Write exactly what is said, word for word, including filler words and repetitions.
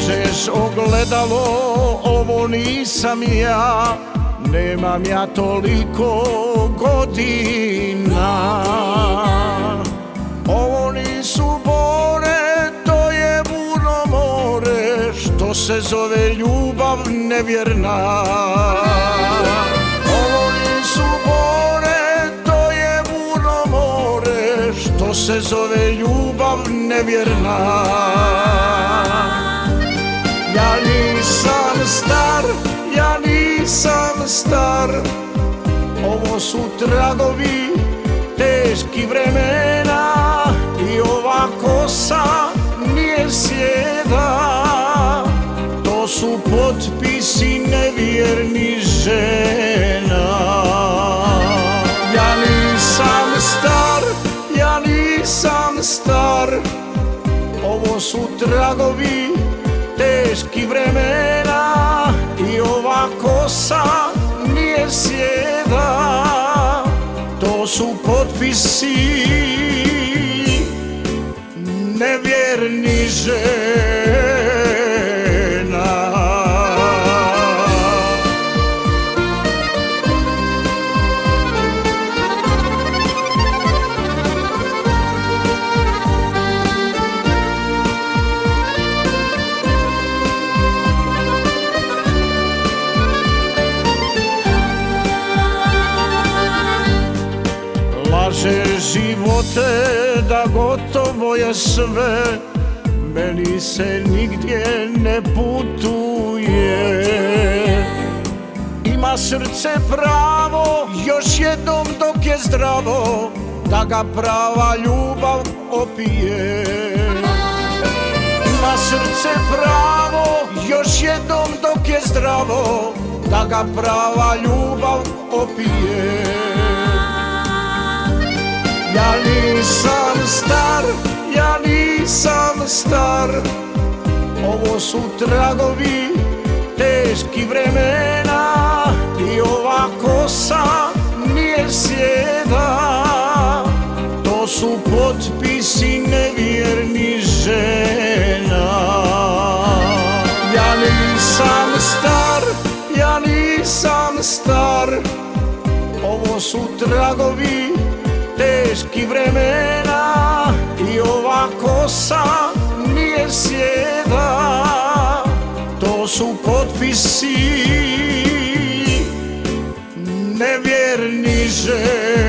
Lažeš ogledalo, ovo nisam ja, nemam ja toliko godina. Ovo nisu bore, to je burno more, što se zove ljubav nevjerna. Ovo nisu bore, to je burno more, što se zove ljubav nevjerna. Ja nisam star, ja nisam star, ovo su tragovi teški vremena i ova kosa nije sjeda, to su potpisi nevjernih žena. Ja nisam star, ja nisam star, ovo su tragovi teški vremena i ova kosa nije sjeda, to su potpisi nevjernih žena. Laže živote da gotovo je sve, meni se nigdje ne putuje. Ima srce pravo, još jednom dok je zdravo, da ga prava ljubav opije. Ima srce pravo, još jednom dok je zdravo, da ga prava ljubav opije. Ja nisam star, ja nisam star, ovo su tragovi teški vremena i ova kosa nije sjeda, to su potpisi nevjernih žena. Ja nisam star, ja nisam star, ovo su tragovi teški vremena i ova kosa nije sjeda, to su potpisi nevjernih žena.